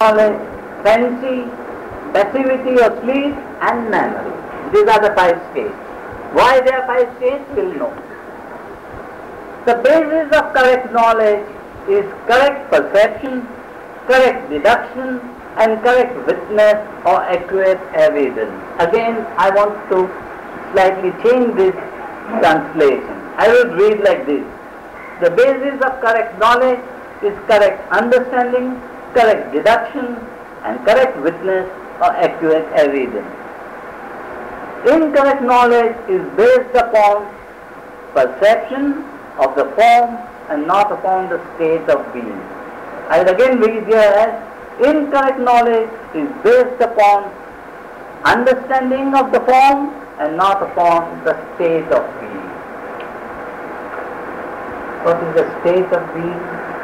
knowledge, fancy, passivity or sleep, and memory. These are the 5 states. Why there are 5 states, we'll know. The basis of correct knowledge is correct perception, correct deduction, and correct witness or accurate evidence. Again, I want to slightly change this translation. I will read like this. The basis of correct knowledge is correct understanding, correct deduction, and correct witness or accurate evidence. Incorrect knowledge is based upon perception of the form and not upon the state of being. I will again read here as incorrect knowledge is based upon understanding of the form and not upon the state of being. What is the state of being?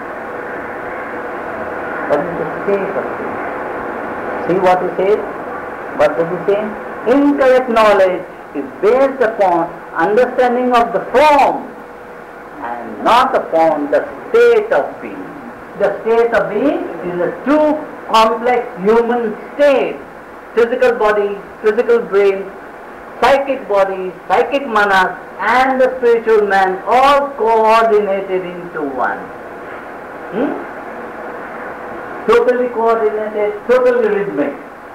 What is the state of being? See what he says? What does he say? Incorrect knowledge is based upon understanding of the form and not upon the state of being. The state of being is a true complex human state. Physical body, physical brain, psychic body, psychic manas, and the spiritual man all coordinated into one. Totally coordinated, totally rhythmic.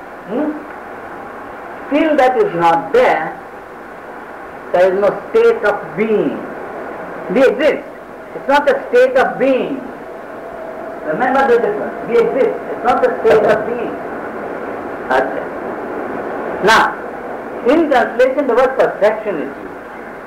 Till that is not there, there is no state of being. We exist. It's not a state of being. Remember the difference. We exist. It's not a state of being. Okay. Now, in translation, the word perception is used.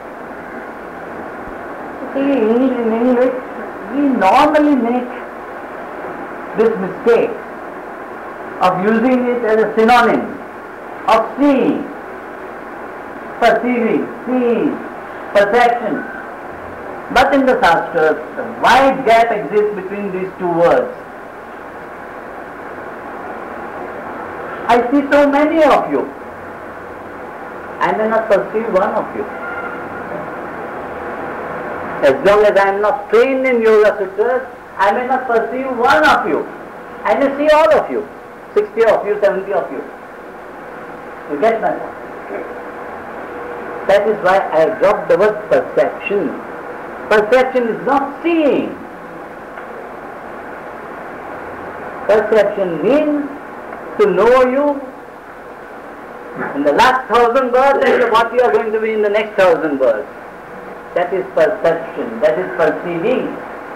See, in English, we normally make this mistake of using it as a synonym of seeing, perceiving, seeing, perception. But in the Shastras, a wide gap exists between these two words. I see so many of you. I may not perceive one of you. As long as I am not trained in Yoga Sutras, I may not perceive one of you. I may see all of you. 60 of you, 70 of you. You get my point? That is why I dropped the word perception. Perception is not seeing. Perception means to know you in the last 1,000 births and what you are going to be in the next 1,000 births. That is perception. That is perceiving.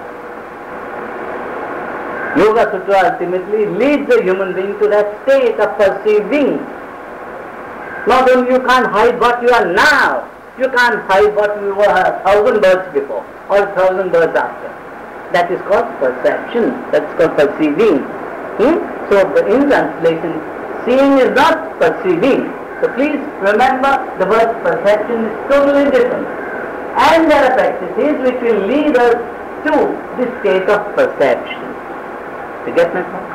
Yoga Sutra ultimately leads the human being to that state of perceiving. Not only you can't hide what you are now, you can't hide what you were 1,000 births before or 1,000 births after. That is called perception. That's called perceiving. So in translation, seeing is not perceiving. So please remember the word perception is totally different. And there are practices which will lead us to this state of perception. You get my point?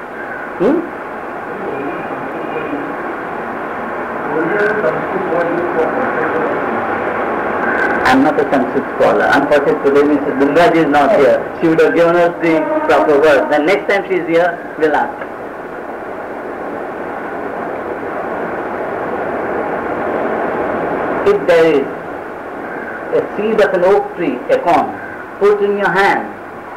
I'm not a Sanskrit scholar. Unfortunately today Mrs. Dungaji is not here. She would have given us the proper word. Then next time she is here, we'll ask her. If there is a seed of an oak tree, acorn, put in your hand,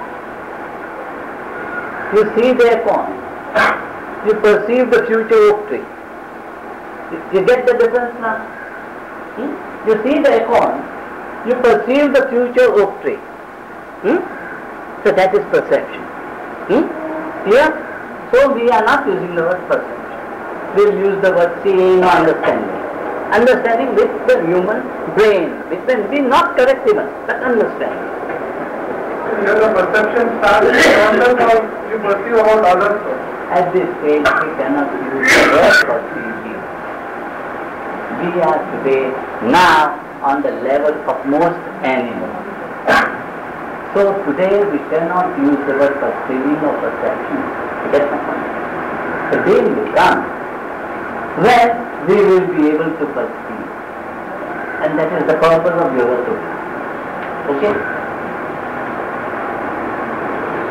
you see the acorn, you perceive the future oak tree. You get the difference now? You see the acorn, you perceive the future oak tree. So that is perception. Here, so we are not using the word perception. We will use the word seeing or understanding. Understanding with the human brain, with the not correct even, but understanding. Here the perception starts with yourself or you perceive about others? At this stage we cannot use the word perceiving. We are today now on the level of most animals. So today we cannot use the word perceiving or perception. That's my point. The day will come when we will be able to perceive. And that is the purpose of Yoga Sutra. Okay?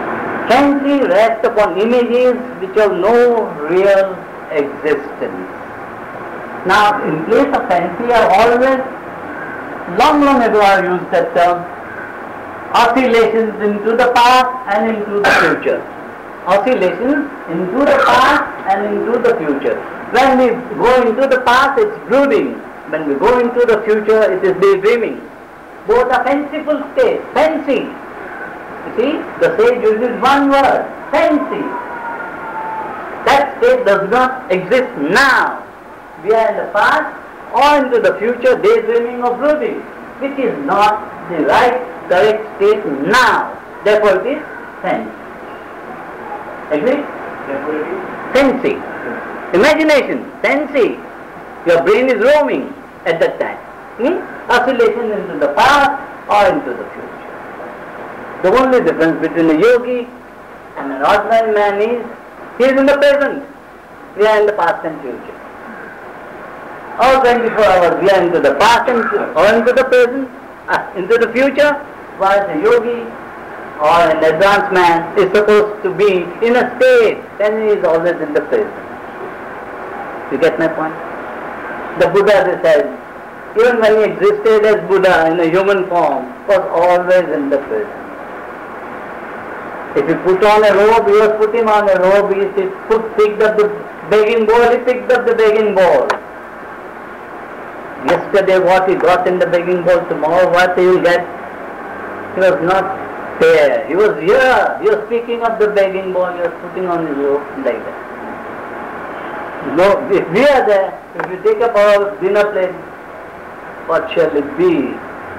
Fancy rests upon images which have no real existence. Now, in place of fancy, I always, long ago I used that term, oscillations into the past and into the future. Oscillations into the past and into the future. When we go into the past, it's brooding. When we go into the future, it is daydreaming. Both are fanciful states. Fancy. You see, the sage uses one word, fancy. That state does not exist now. We are in the past or into the future, daydreaming or brooding, which is not the right, correct state now. Therefore, it is fancy. Agree? Fancy. Imagination, fancy. Your brain is roaming at that time. Oscillation into the past or into the future. The only difference between a yogi and an ordinary man is he is in the present. We are in the past and future. All 24 hours we are into the past and or into the present, into the future, while a yogi or an advanced man is supposed to be in a state when he is always in the present. You get my point? The Buddha said, even when he existed as Buddha in a human form, was always in the present. If he put on a robe, he was putting on a robe. He picked up the begging bowl, he picked up the begging bowl. Yesterday what he got in the begging bowl, tomorrow what he will get. He was not there. He was here. He was picking up the begging bowl, he was putting on his robe like that. No, if we are there, if we take up our dinner plate, what shall it be?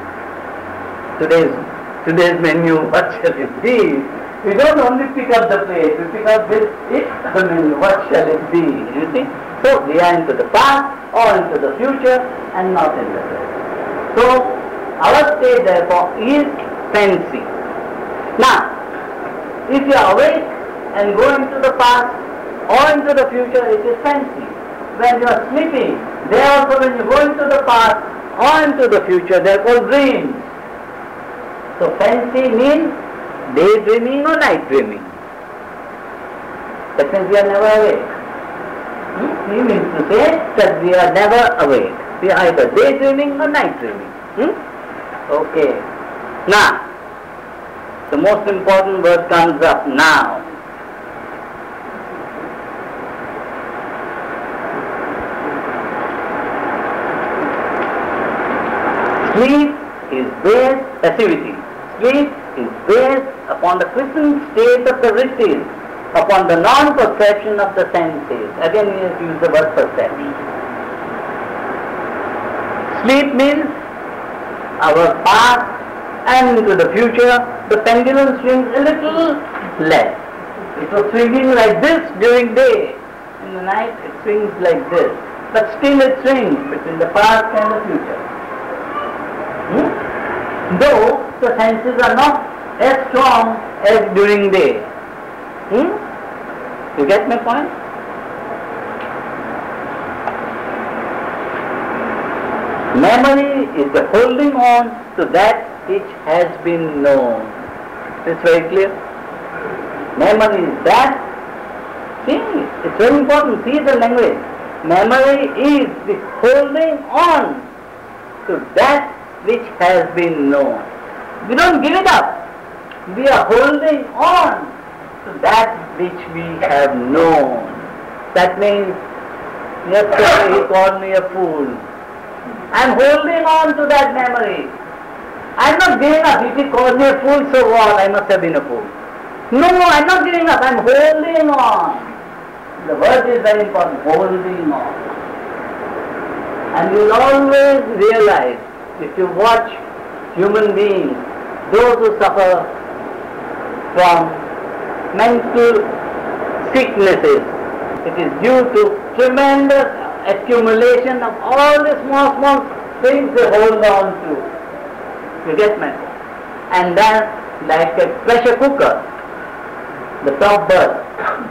Today's menu, what shall it be? We don't only pick up the plate, we pick up this, the menu, what shall it be? You see? So we are into the past or into the future and not in the present. So our state therefore is fancy. Now, if you are awake and go into the past or into the future, it is fancy. When you are sleeping, there also when you go into the past or into the future, they are called dreams. So fancy means daydreaming or night dreaming. That means we are never awake. He means to say that we are never awake. We are either daydreaming or night dreaming. Okay. Now, the most important word comes up now. Sleep is based, passivity. Sleep is based upon the quickened state of the vrittis, upon the non-perception of the senses. Again, we have used the word perception. Sleep means our past and into the future, the pendulum swings a little less. It was swinging like this during day. In the night, it swings like this. But still it swings between the past and the future. Though the senses are not as strong as during day. You get my point? Memory is the holding on to that which has been known. It's very clear. Memory is that. See, it's very important. See the language. Memory is the holding on to that which has been known. We don't give it up. We are holding on to that which we have known. That means, yesterday he called me a fool. I am holding on to that memory. I am not giving up. If he called me a fool, so what? I must have been a fool. No, I am not giving up. I am holding on. The word is very important, holding on. And you will always realize, if you watch human beings, those who suffer from mental sicknesses, it is due to tremendous accumulation of all the small things they hold on to. You get me? And then, like a pressure cooker, the top burst.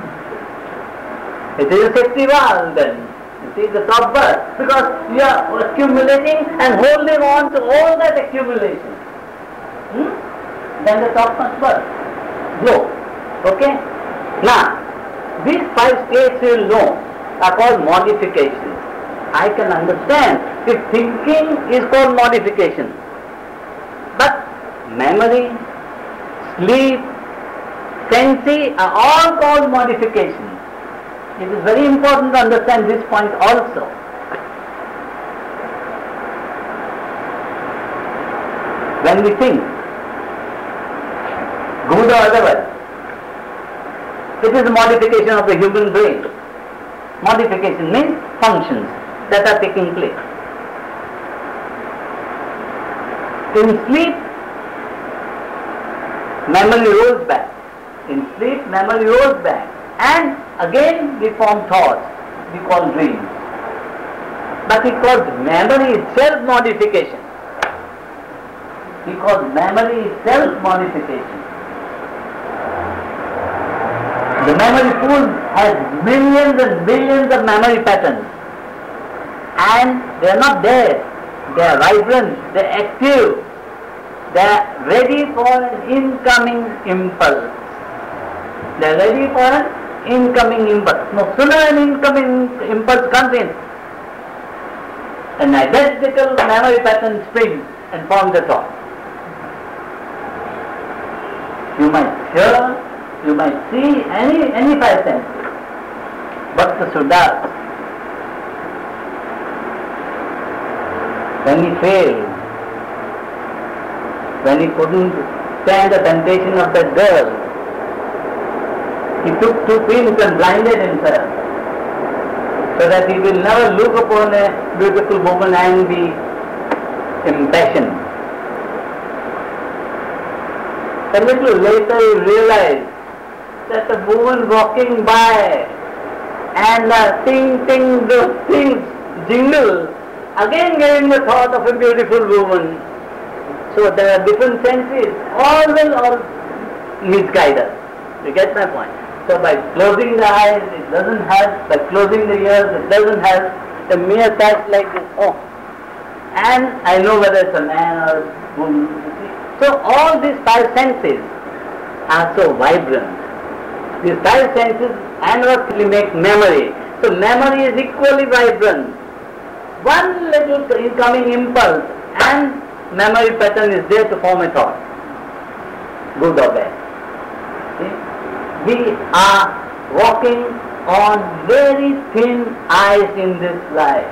It is a safety valve then. You see, the top burst. Because you are accumulating and holding on to all that accumulation. Then the top must burst. Blow. Okay? Now, these 5 states you will know are called modifications. I can understand if thinking is called modification. But memory, sleep, sensei are all called modifications. It is very important to understand this point also. When we think, good or otherwise, it is a modification of the human brain. Modification means functions that are taking place. In sleep, memory rolls back. In sleep, memory rolls back. And again we form thoughts, we call dreams. But he calls memory itself modification. He calls memory itself modification. The memory pool has millions and billions of memory patterns. And they are not there. They are vibrant, they are active. They are ready for an incoming impulse. They are ready for an incoming impulse. No sooner an incoming impulse comes in, an identical memory pattern springs and forms a thought. You might hear, you might see any 5 senses. Bhakta Sudas, when he failed, when he couldn't stand the temptation of that girl, he took 2 pins and blinded himself so that he will never look upon a beautiful woman and be impassioned. A little later he realized that the woman walking by and ting, those things jingle, again giving the thought of a beautiful woman. So there are different senses, all will misguide us. You get my point? So by closing the eyes it doesn't help, by closing the ears it doesn't help. The mere fact like this, oh, and I know whether it's a man or a woman. So all these 5 senses are so vibrant. These 5 senses analogously make memory. So memory is equally vibrant. One little incoming impulse and memory pattern is there to form a thought, good or bad. See? We are walking on very thin ice in this life.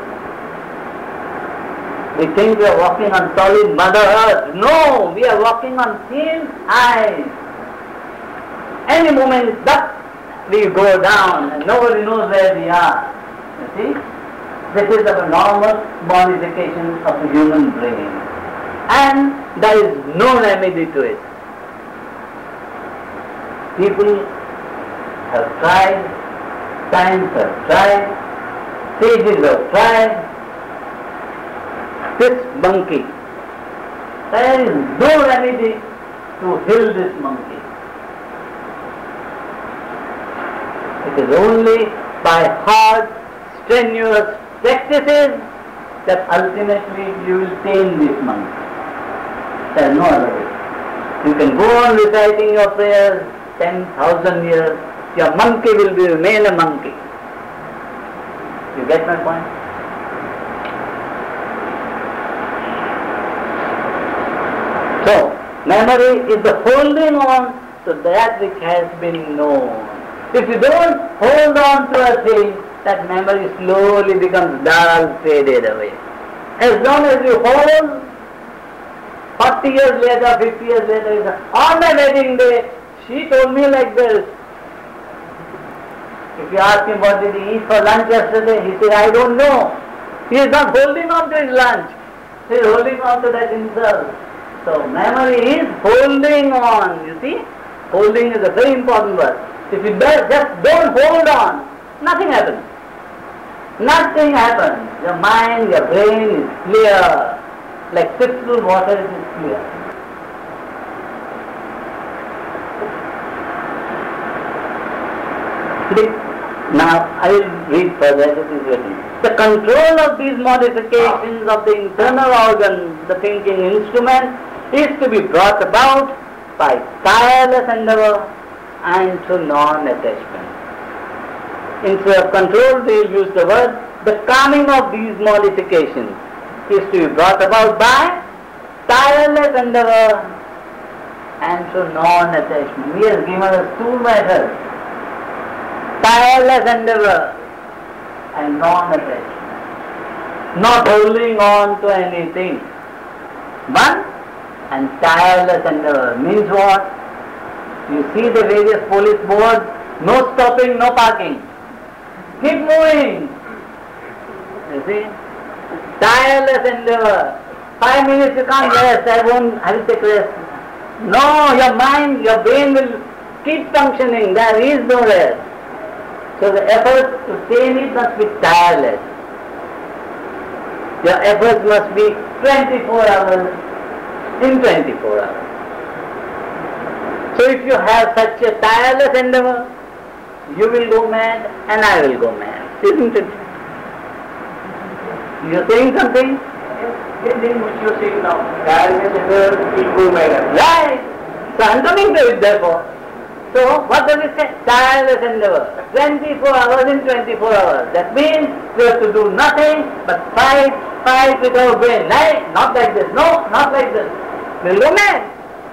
We think we are walking on solid Mother Earth. No, we are walking on thin ice. Any moment, we go down and nobody knows where we are. You see? This is a normal modification of the human brain. And there is no remedy to it. People have tried, science have tried, sages have tried. This monkey, there is no remedy to heal this monkey. It is only by hard, strenuous practices that ultimately you will tame this monkey. There is no other way. You can go on reciting your prayers 10,000 years, your monkey will remain a monkey. You get my point? So, memory is the holding on to that which has been known. If you don't hold on to a thing, that memory slowly becomes dull, faded away. As long as you hold, 40 years later, 50 years later, you say, on my wedding day, she told me like this. If you ask him what did he eat for lunch yesterday, he said, I don't know. He is not holding on to his lunch. He is holding on to that himself. So memory is holding on, you see. Holding is a very important word. If you just don't hold on, nothing happens. Nothing happens. Your mind, your brain is clear. Like crystal water, it is clear. Now I will read further, it is written. The control of these modifications of the internal organ, the thinking instrument, is to be brought about by tireless endeavor and to non-attachment. Instead of control, we use the word, the calming of these modifications is to be brought about by tireless endeavor and to non-attachment. He has given us two methods: tireless endeavor and non-attachment. Not holding on to anything. One, and tireless endeavor means what? You see the various police boards, no stopping, no parking. Keep moving. You see? Tireless endeavor. 5 minutes you can't rest, I will take rest. No, your mind, your brain will keep functioning, there is no rest. So the effort to attain it must be tireless. Your efforts must be 24 hours in 24 hours. So if you have such a tireless endeavor, you will go mad and I will go mad. Isn't it? You are saying something? Same thing which you are saying now. Tireless endeavor will go mad. Right. So I am coming to it therefore. So what does it say? Tireless endeavor. 24 hours in 24 hours. That means we have to do nothing but fight with our brain. Right? Not like this. No, not like this. We'll go mad.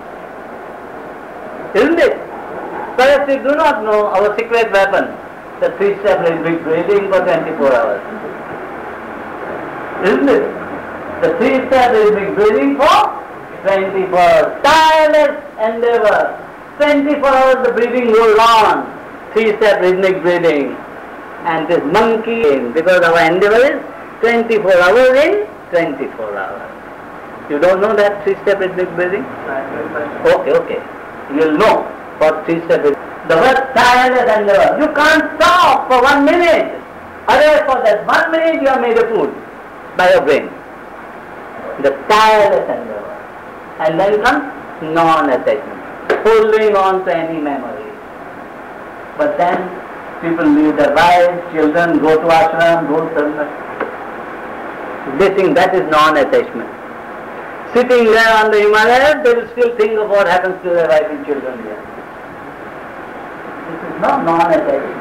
Isn't it? Perhaps we do not know our secret weapon, the 3-step rhythmic breathing for 24 hours. Isn't it? The 3-step rhythmic breathing for 24 hours. Tireless endeavor. 24 hours the breathing goes on. 3-step rhythmic breathing. And this monkey, because our endeavor is 24 hours in 24 hours. You don't know that 3-step rhythmic breathing? Okay. You'll know what 3-step is. The word tireless endeavor. You can't stop for 1 minute. Otherwise for that 1 minute you have made a fool by your brain. The tireless endeavor. And then comes non-attachment. Holding on to any memory. But then people leave their wives, children, go to ashram, go to satsang. They think that is non-attachment. Sitting there on the Himalayas, they will still think of what happens to their wife and children here. This is not non-attachment.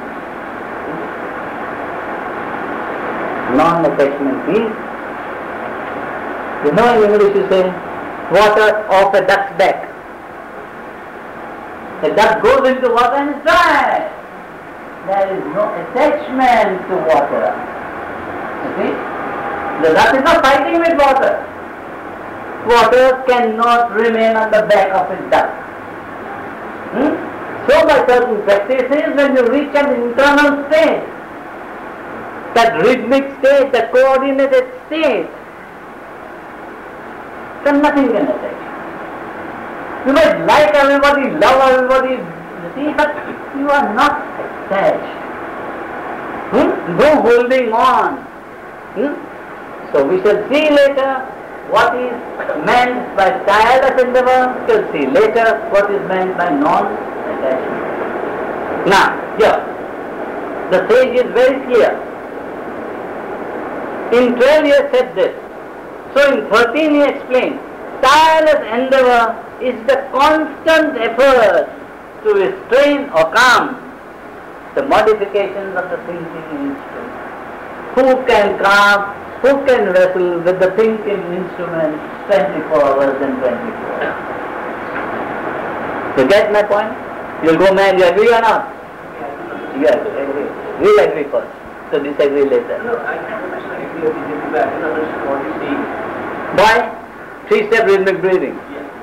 Non-attachment means, you know in English you say, water off a duck's back. The duck goes into water and is dry. There is no attachment to water. You see? The duck is not fighting with water. Water cannot remain on the back of a duck. So by certain practices, when you reach an internal state, that rhythmic state, that coordinated state, then nothing can attach. You might like everybody, love everybody, you see, but you are not attached. No holding on. So we shall see later what is meant by tireless endeavor. We shall see later what is meant by non-attachment. Now, here, the sage is very clear. In 12 he has said this. So in 13 he explains, tireless endeavor is the constant effort to restrain or calm the modifications of the thinking instrument. Who can calm, who can wrestle with the thinking instrument 24 hours and 24 hours? You get my point? You'll go mad, you agree or not? You agree. We'll agree first, so disagree later. No, I can't agree with you back. I understand what you see. Why? 3-step rhythmic breathing.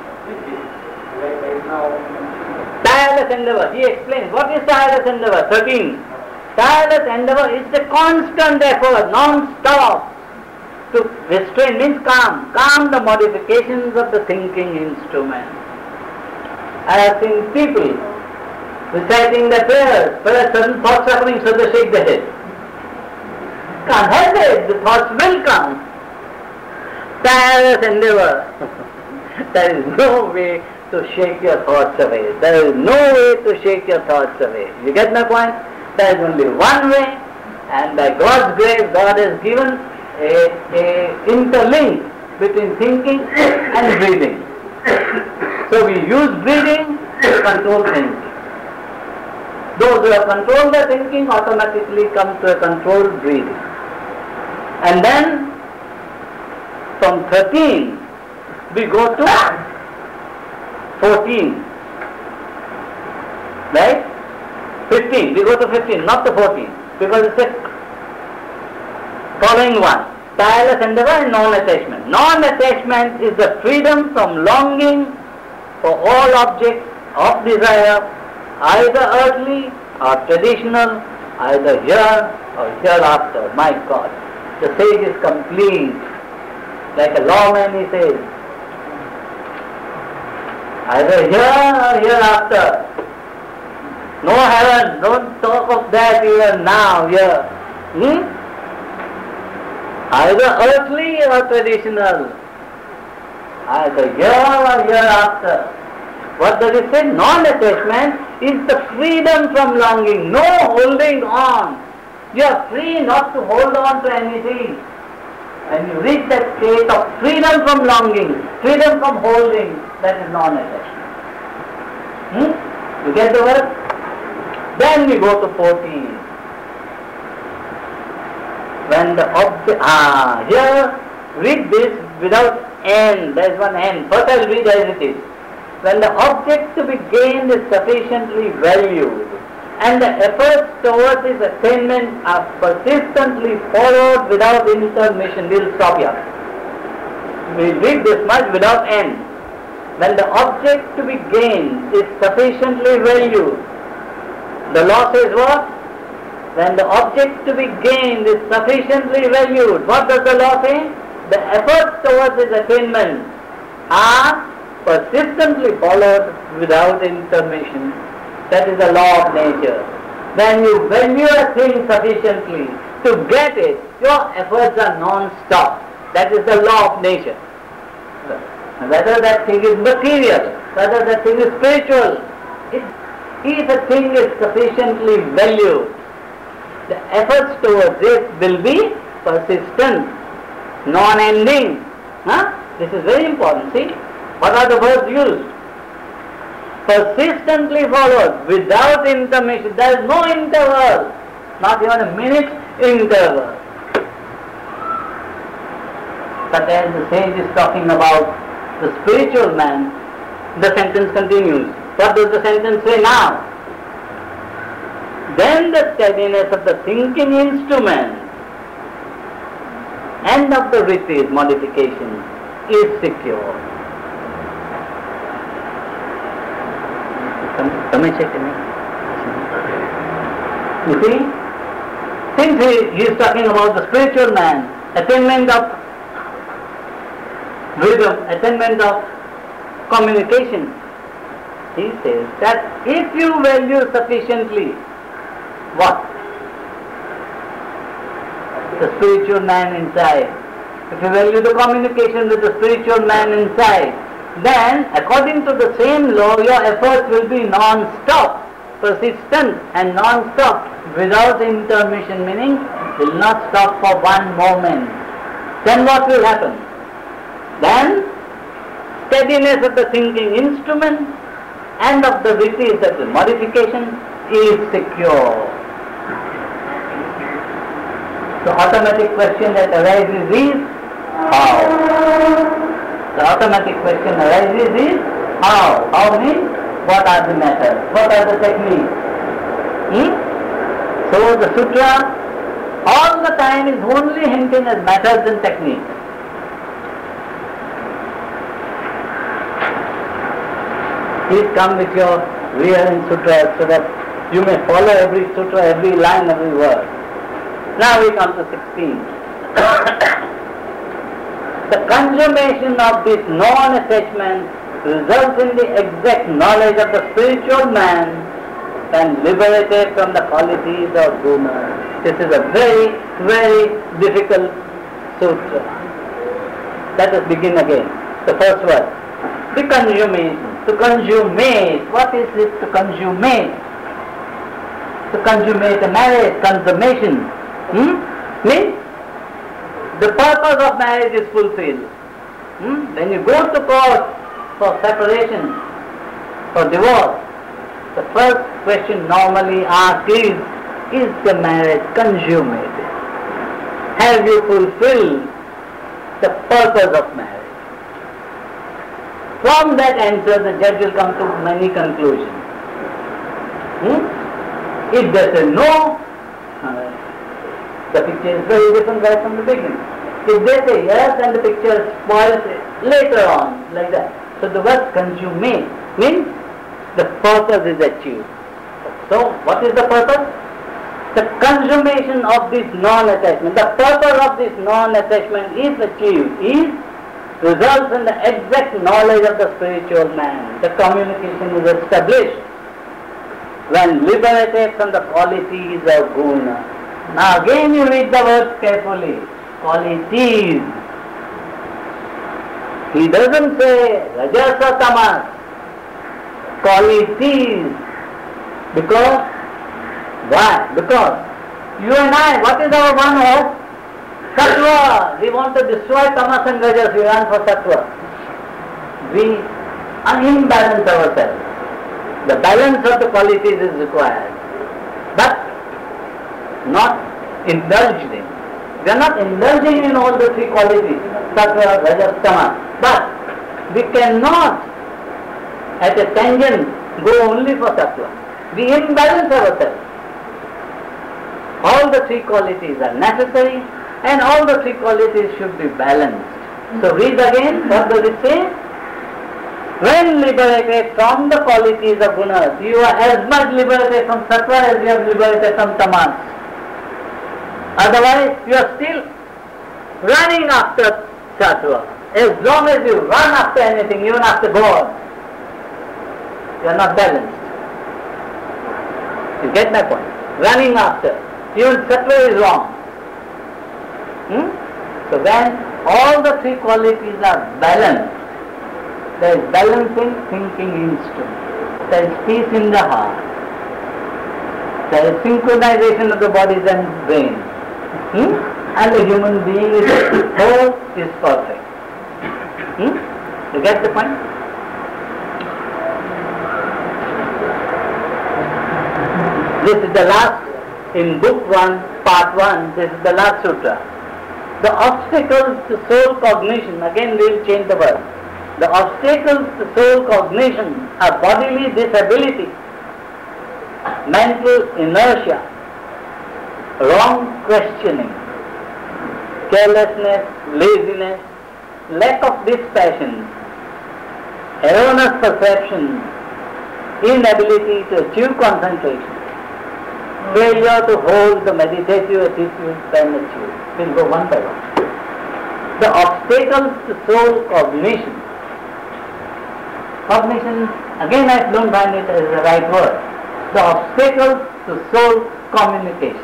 Right now. Tireless endeavor. He explains. What is tireless endeavor? 13. Tireless endeavor is the constant effort, non-stop, to restrain, means calm. Calm the modifications of the thinking instrument. I have seen people reciting their prayers. Perhaps certain thoughts are coming, so they shake their head. Can't help it. The thoughts will come. Tireless endeavor. There is no way to shake your thoughts away. There is no way to shake your thoughts away. You get my point? There is only one way, and by God's grace, God has given a interlink between thinking and breathing. So we use breathing to control thinking. Those who have controlled their thinking automatically come to a controlled breathing. And then from 13 we go to 14. Right? 15. We go to 15, not to 14. Because it's a following one. Tireless endeavor and non-attachment. Non-attachment is the freedom from longing for all objects of desire, either earthly or traditional, either here or hereafter. My God, the sage is complete. Like a lawman, he says, either here or hereafter. No heaven, don't talk of that even now, here. Either earthly or traditional, either here or hereafter. What does it say? Non-attachment is the freedom from longing, no holding on. You are free not to hold on to anything. When you reach that state of freedom from longing, freedom from holding, that is non-attachment. You get the word? Then we go to 14. When the object, here, read this without N, there is one N. First I will read as it is. When the object to be gained is sufficiently valued, and the efforts towards its attainment are persistently followed without intermission. We will stop here. We read this much without N. When the object to be gained is sufficiently valued, the law says what? When the object to be gained is sufficiently valued, what does the law say? The efforts towards its attainment are persistently followed without intermission. That is the law of nature. When you value a thing sufficiently to get it, your efforts are non-stop. That is the law of nature. Whether that thing is material, whether that thing is spiritual, if a thing is sufficiently valued, the efforts towards it will be persistent, non-ending. This is very important. See, what are the words used? Persistently followed, without intermission. There is no interval, not even a minute interval. But as the sage is talking about the spiritual man, the sentence continues. What does the sentence say now? Then the steadiness of the thinking instrument and of the writted modification is secure. You see, since he is talking about the spiritual man, attainment of wisdom, attainment of communication, he says that if you value sufficiently what? The spiritual man inside. If you value the communication with the spiritual man inside, then according to the same law, your efforts will be non-stop, persistent and non-stop, without intermission, meaning will not stop for one moment. Then what will happen? Then steadiness of the thinking instrument and of the writted, that the modification, is secure. The automatic question that arises is how? The automatic question arises is how? How means what are the methods? What are the techniques? So the sutra all the time is only hinting at methods and techniques. Please come with your real sutras so that you may follow every sutra, every line, every word. Now we come to 16. The consummation of this non-attachment results in the exact knowledge of the spiritual man and liberated from the qualities of guna. This is a very, very difficult sutra. Let us begin again. The first word. The consummation. To consummate. What is it to consummate? To consummate a marriage, consummation. Means the purpose of marriage is fulfilled. When you go to court for separation, for divorce, The first question normally asked is the marriage consummated? Have you fulfilled the purpose of marriage? From that answer, the judge will come to many conclusions. If they say no, the picture is very different right from the beginning. If they say yes, then the picture spoils later on, like that. So the word consummate means the purpose is achieved. So what is the purpose? The consummation of this non-attachment. The purpose of this non-attachment is achieved, results in the exact knowledge of the spiritual man. The communication is established when liberated from the qualities of guna. Now again you read the words carefully. Qualities. He doesn't say rajasa tamas. Qualities. Because, why? Because you and I, what is our one hope? Sattva. We want to destroy tamas and rajas, we run for sattva. We unbalance ourselves. The balance of the qualities is required, but not indulged in. We are not indulging in all the three qualities, sattva, rajas, tamas. But we cannot at a tangent go only for sattva. We imbalance ourselves. All the three qualities are necessary and all the three qualities should be balanced. So read again, what does it say? When liberated from the qualities of gunas, you are as much liberated from sattva as you are liberated from tamas. Otherwise, you are still running after sattva. As long as you run after anything, even after God, you are not balanced. You get my point? Running after. Even sattva is wrong. So when all the three qualities are balanced, there is balancing thinking instrument. There is peace in the heart. There is synchronization of the bodies and brain. And the human being is whole, is perfect. You get the point? This is the last, in book 1, part 1, this is the last sutra. The obstacles to soul cognition, again we will change the word. The obstacles to soul cognition are bodily disability, mental inertia, wrong questioning, carelessness, laziness, lack of dispassion, erroneous perception, inability to achieve concentration, failure to hold the meditative attitude when achieved. We'll go one by one. The obstacles to soul cognition. Cognition, again I don't find it as the right word. The obstacles to soul communication.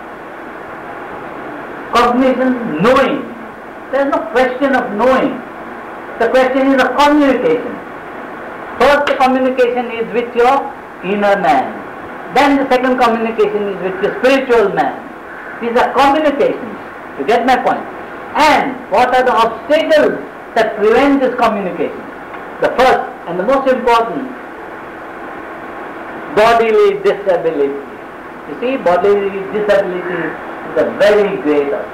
Cognition, knowing. There is no question of knowing. The question is of communication. First the communication is with your inner man. Then the second communication is with your spiritual man. These are communications. You get my point? And what are the obstacles that prevent this communication? The first and the most important, bodily disability. You see, bodily disability is a very great obstacle.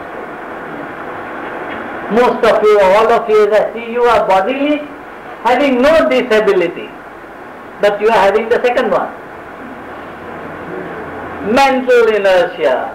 Most of you, all of you, as I see, you are bodily having no disability, but you are having the second one. Mental inertia.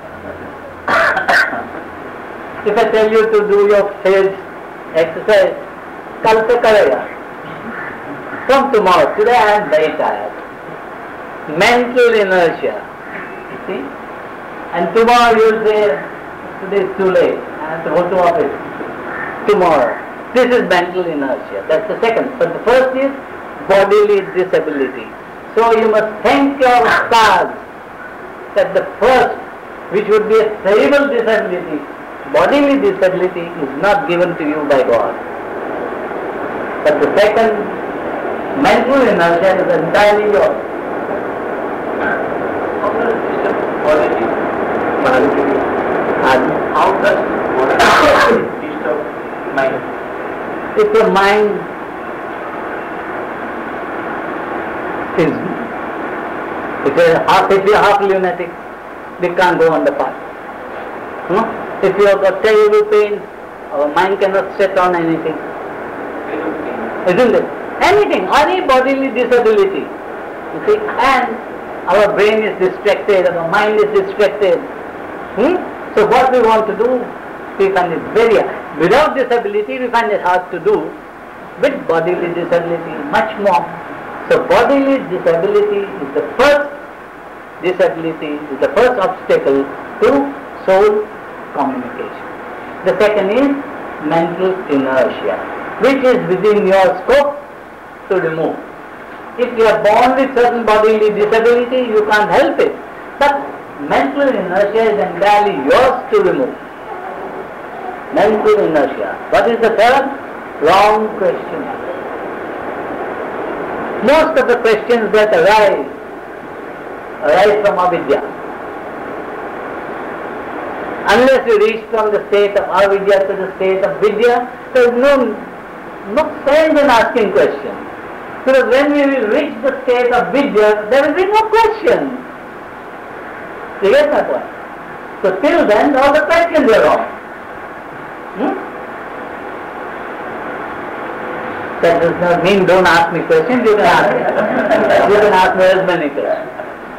If I tell you to do your face exercise, kal se karega. From tomorrow, today I am very tired. Mental inertia. See? And tomorrow you will say, today is too late, I have to go to office. Tomorrow. This is mental inertia. That's the second. But the first is bodily disability. So you must thank your stars that the first, which would be a terrible disability, bodily disability, is not given to you by God. But the second, mental inertia, is entirely yours. How does quality how does disturb mind? If your mind is If you are half lunatic, we can't go on the path. If you have got terrible pain, our mind cannot set on anything. Isn't it? Anything, any bodily disability. You see, and our brain is distracted, our mind is distracted. So what we want to do, we find it very hard. Without disability, we find it hard to do. With bodily disability, much more. So bodily disability is the first disability, is the first obstacle to soul communication. The second is mental inertia, which is within your scope to remove. If you are born with certain bodily disability, you can't help it. But mental inertia is entirely yours to remove. Mental inertia. What is the third? Wrong question. Most of the questions that arise from avidya. Unless you reach from the state of avidya to the state of vidya, there is no sense in asking questions. Because when we will reach the state of vidya, there will be no question. You get my point? So till then, all the questions are wrong. That does not mean don't ask me questions, you can ask me. You can ask me as many questions.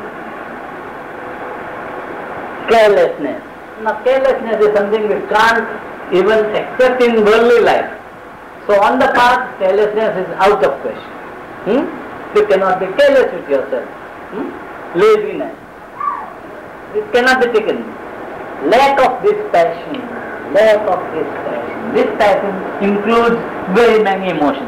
Carelessness. Now carelessness is something we can't even accept in worldly life. So on the path, carelessness is out of question. You cannot be careless with yourself. Laziness. It cannot be taken. Lack of dispassion. Lack of dispassion. Dispassion includes very many emotions.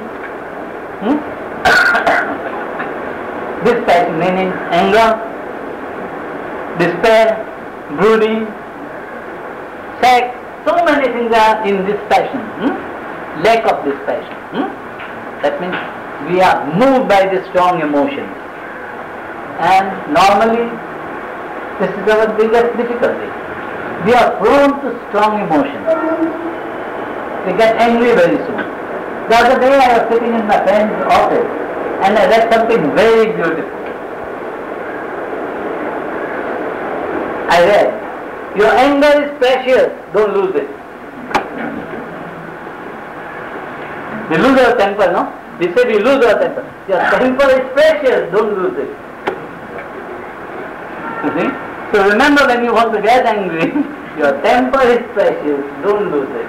Dispassion meaning anger, despair, brooding, sex. So many things are in dispassion. Lack of dispassion. That means we are moved by the strong emotions. And normally, this is our biggest difficulty. We are prone to strong emotions. We get angry very soon. The other day I was sitting in my friend's office and I read something very beautiful. I read, your anger is precious, don't lose it. We lose our temper, no? We say we lose our temper. Your temper is precious, don't lose it. You see? So remember, when you want to get angry, your temper is precious, don't lose it.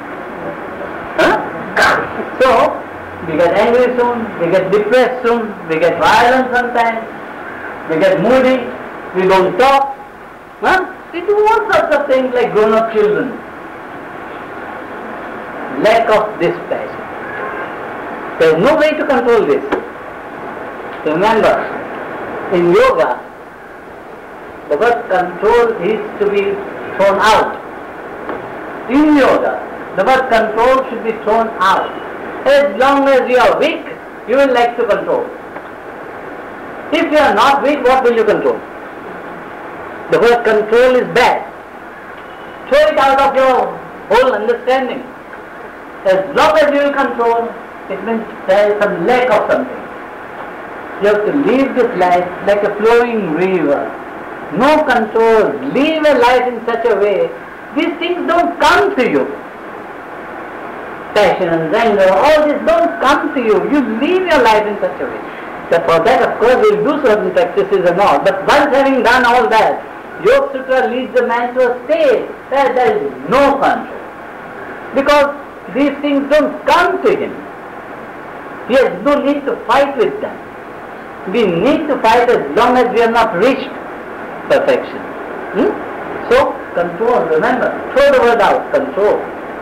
So, we get angry soon, we get depressed soon, we get violent sometimes, we get moody, we don't talk. We do all sorts of things like grown-up children. Lack of dispassion. There is no way to control this. Remember, in yoga, the word control is to be thrown out. In yoga, the word control should be thrown out. As long as you are weak, you will like to control. If you are not weak, what will you control? The word control is bad. Throw it out of your whole understanding. As long as you will control, it means there is some lack of something. You have to live this life like a flowing river. No control. Live a life in such a way, these things don't come to you. Passion, anger, all this don't come to you. You live your life in such a way. So for that, of course, we'll do certain practices and all. But once having done all that, Yoga Sutra leads the man to a state where there is no control. Because these things don't come to him. He has no need to fight with them. We need to fight as long as we have not reached perfection. So, control, remember, throw the word out, control.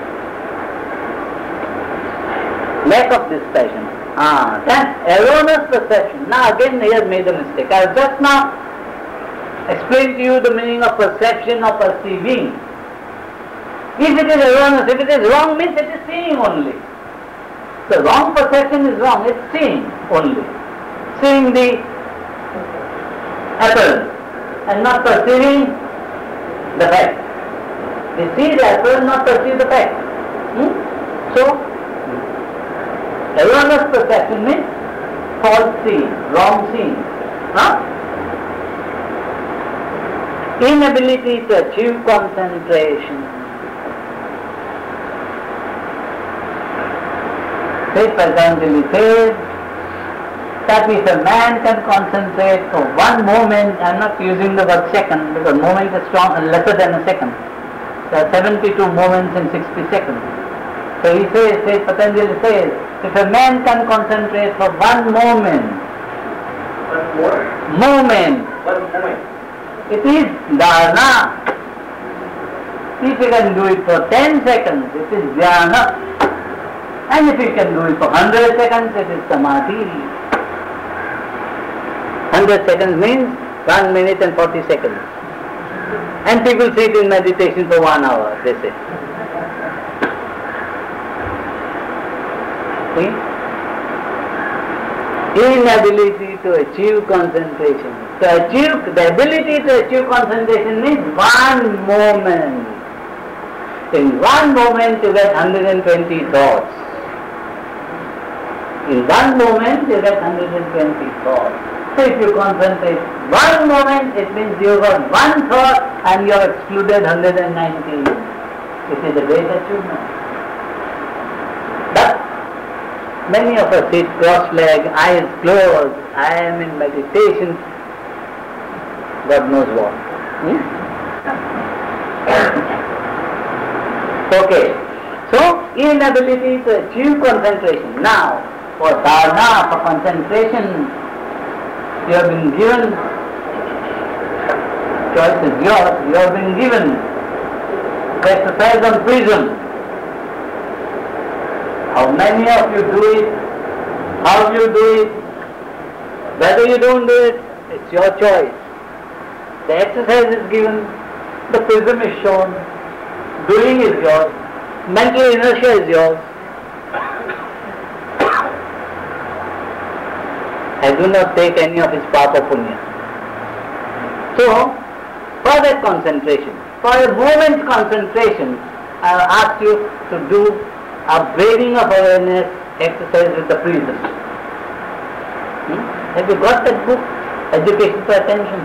Lack of dispassion. Then erroneous perception. Now again he has made a mistake. I have just now explained to you the meaning of perception or perceiving. If it is erroneous, if it is wrong, means it is seeing only. The wrong perception is wrong, it's seeing only. Seeing the apple and not perceiving the fact. We see the apple and not perceive the fact. So, erroneous perception means false seeing, wrong seeing. Inability to achieve concentration. This Patanjali says that if a man can concentrate for one moment, I am not using the word second because moment is lesser than a second. There are 72 moments in 60 seconds. So he says, Patanjali says, if a man can concentrate for one moment, it is dharana. If you can do it for 10 seconds, it is dhyana. And if you can do it for 100 seconds, it is samadhi. 100 seconds means 1 minute and 40 seconds. And people sit in meditation for 1 hour, they say. See? Inability to achieve concentration. The ability to achieve concentration means 1 moment. In 1 moment you get 120 thoughts. In 1 moment you get 120 thoughts. So if you concentrate 1 moment, it means you got 1 thought and you have excluded 119. It is a great achievement. But many of us sit cross-legged, eyes closed. I am in meditation. God knows what. Okay. So inability to achieve concentration. Now, for dharana, for concentration, you have been given, choice is yours, you have been given to exercise on prism. How many of you do it, how you do it, whether you don't do it, it's your choice. The exercise is given, the prism is shown, doing is yours, mental inertia is yours. I do not take any of his papa punya. So, for that concentration, for a moment's concentration, I will ask you to do a breathing of awareness exercise with the prism. Have you got that book? Education for Attention.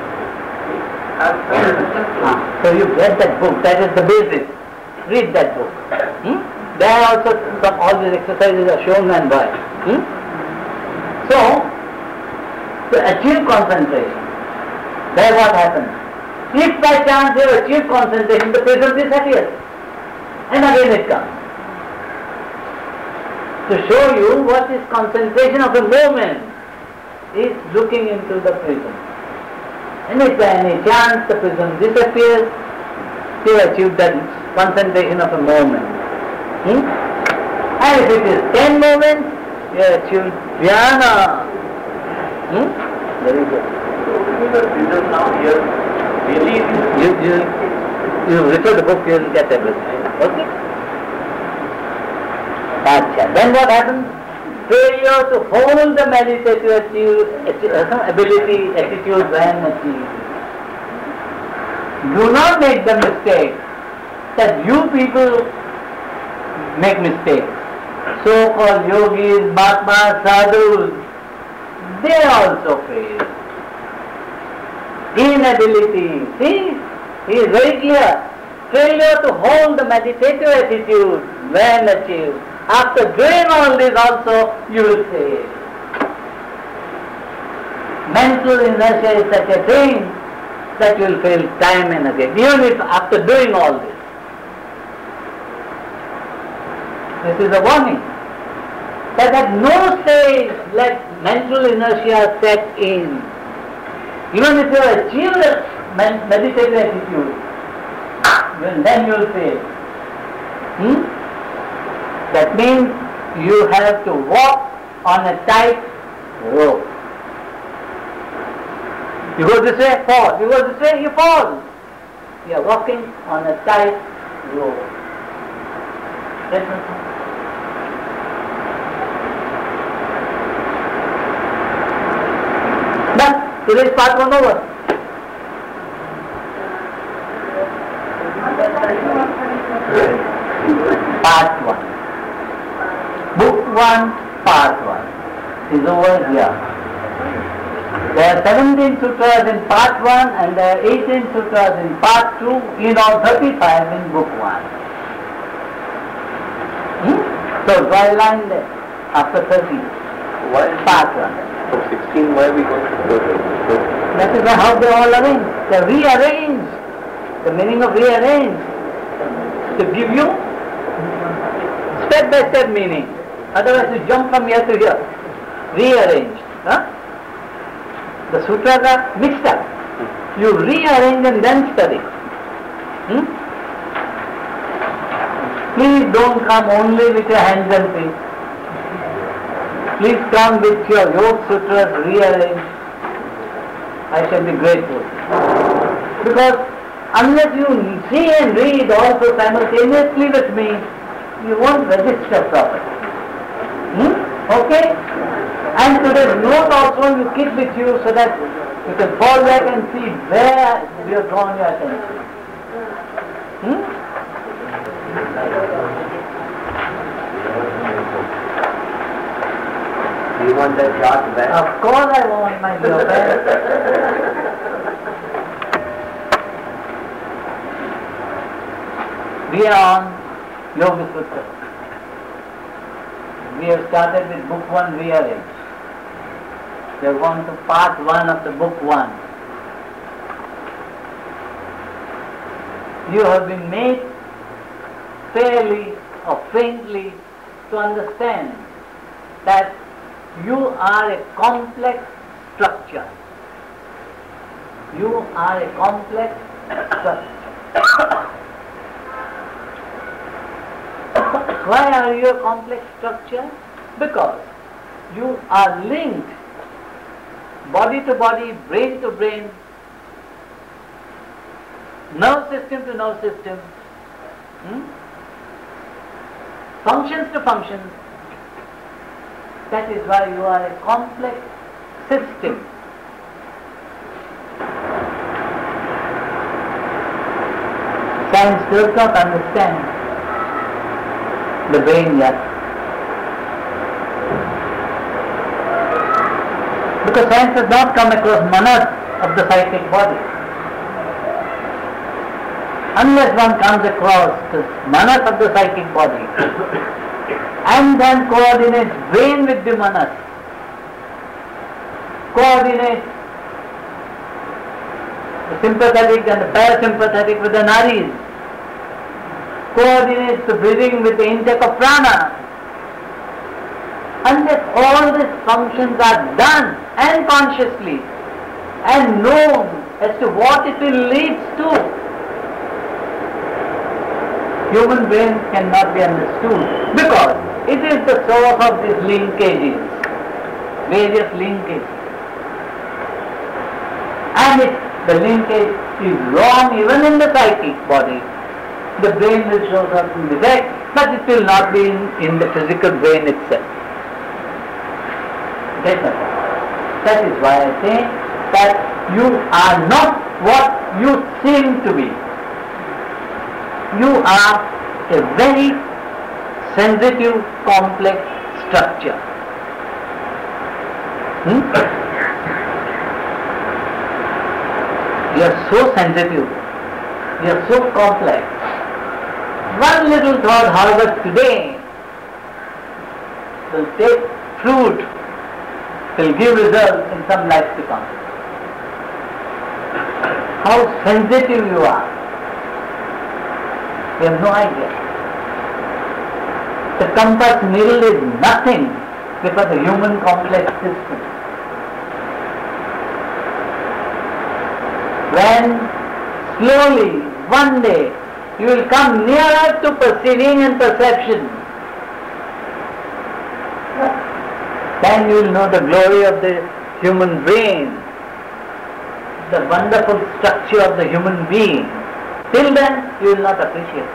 So you get that book, that is the basis. Read that book. There are also all these exercises are shown and why. So, to achieve concentration, then what happens? If by chance you achieve concentration, the prism disappears. And again it comes. To show you what is concentration of a moment is looking into the prism. And if by any chance the prism disappears, you achieve that concentration of a moment. And if it is 10 moments, you achieve dhyana. Very good. You refer the book, you will get everything. Okay? Then what happens? Failure to hold the meditative attitude when achieved. Do not make the mistake that you people make mistakes. So-called yogis, Mahatmas, sadhus, they also fail. Inability. See, he is very clear. Failure to hold the meditative attitude when achieved. After doing all this also, you will fail. Mental inertia is such a thing that you will fail time and again, even if after doing all this. This is a warning. That at no stage let mental inertia set in. Even if you achieve the meditative attitude, then you will fail. That means you have to walk on a tight rope. You go this way, fall. You go this way, you fall. You are walking on a tight rope. Done. Today's part 1 over. Part 1. Book 1, part 1 is over here. There are 17 sutras in part 1 and there are 18 sutras in part 2, in all 35 in book 1. So draw a line there after 13. Why Part 1. from 16? Why are we going to That is how they all arrange. They rearrange. The meaning of rearrange to give you step by step meaning. Otherwise you jump from here to here. Rearrange. The sutras are mixed up. You rearrange and then study. Please don't come only with your hands and feet. Please come with your Yoga Sutras rearranged. I shall be grateful. Because unless you see and read also simultaneously with me, you won't register properly. Okay? And today's note also you keep with you so that you can fall back and see where you have drawn your attention. Do you want that chart back? Of course I want my job back. We are on Yoga Sutra. We have started with book 1 rearranged. We have gone to part 1 of the book 1. You have been made fairly or faintly to understand that you are a complex structure. You are a complex structure. Why are you a complex structure? Because you are linked body to body, brain to brain, nerve system to nerve system, functions to functions. That is why you are a complex system. Science does not understand the brain yet. Because science has not come across manas of the psychic body. Unless one comes across the manas of the psychic body and then coordinates brain with the manas, coordinates the sympathetic and the parasympathetic with the nadis, coordinates the breathing with the intake of prana. Unless all these functions are done and consciously and known as to what it will lead to, human brain cannot be understood because it is the source of these linkages, various linkages. And if the linkage is wrong even in the psychic body, the brain will show certain defect, but it will not be in the physical brain itself. That is why I say that you are not what you seem to be. You are a very sensitive, complex structure. You are so sensitive, you are so complex. One little thought, however, today will take fruit, will give results in some life to come. How sensitive you are. You have no idea. The compass needle is nothing before the human complex system. When slowly, one day, you will come nearer to perceiving and perception, then you will know the glory of the human brain, the wonderful structure of the human being. Till then, you will not appreciate.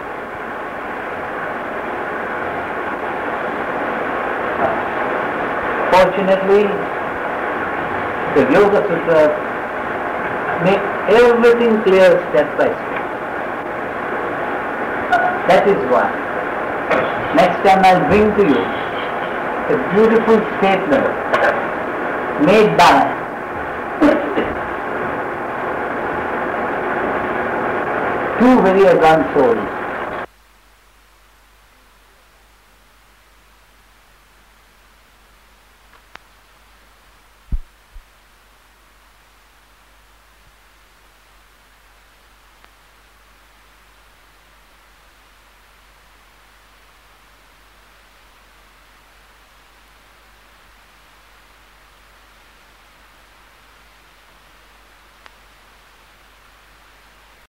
Fortunately, the Yoga Sutras make everything clear step by step. That is why next time I will bring to you a beautiful statement made by two very advanced souls.